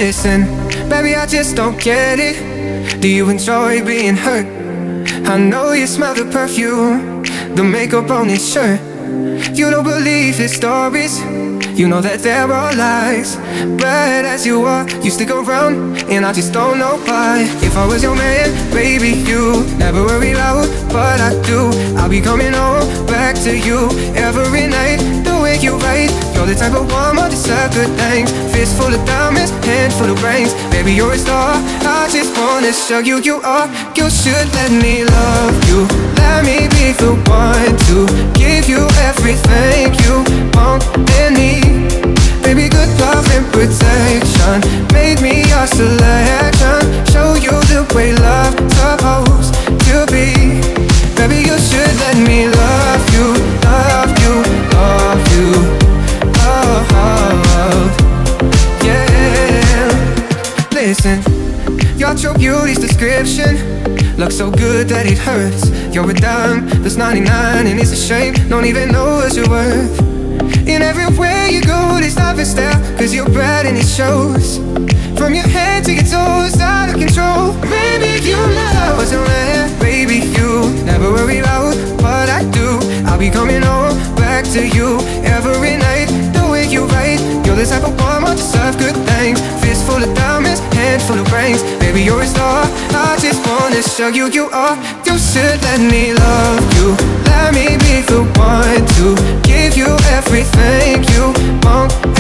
Listen, baby, I just don't get it. Do you enjoy being hurt? I know you smell the perfume, the makeup on his shirt. You don't believe his stories, you know that there are lies. Bad as you are, you stick around, and I just don't know why. If I was your man, baby, you never worry about what I do. I'll be coming home back to you every night, doing you right. You're the type of woman to deserve good things. Fist full of diamonds, hand full of rings. Baby, you're a star, I just wanna show you you are. You should let me love you, let me be the one to give you everything you want and need. Baby, good love and protection, make me your selection. Show you the way love's supposed to be. Baby, you should let me love you, love you, love you. Oh, yeah. Listen, your true beauty's description looks so good that it hurts. You're a dime, there's 99, and it's a shame, don't even know what you're worth. In everywhere you go, there's nothing style, cause you're bad and it shows. From your head to your toes, out of control. Baby, you know I wasn't there. Baby, you never worry about what I do. I'll be coming home back to you every night, doing you right. You're the type of woman to deserve good things. Fist full of diamonds, hand full of rings. Baby, you're a star, I just wanna show you you are. You should let me love you, let me be the one to give you everything you want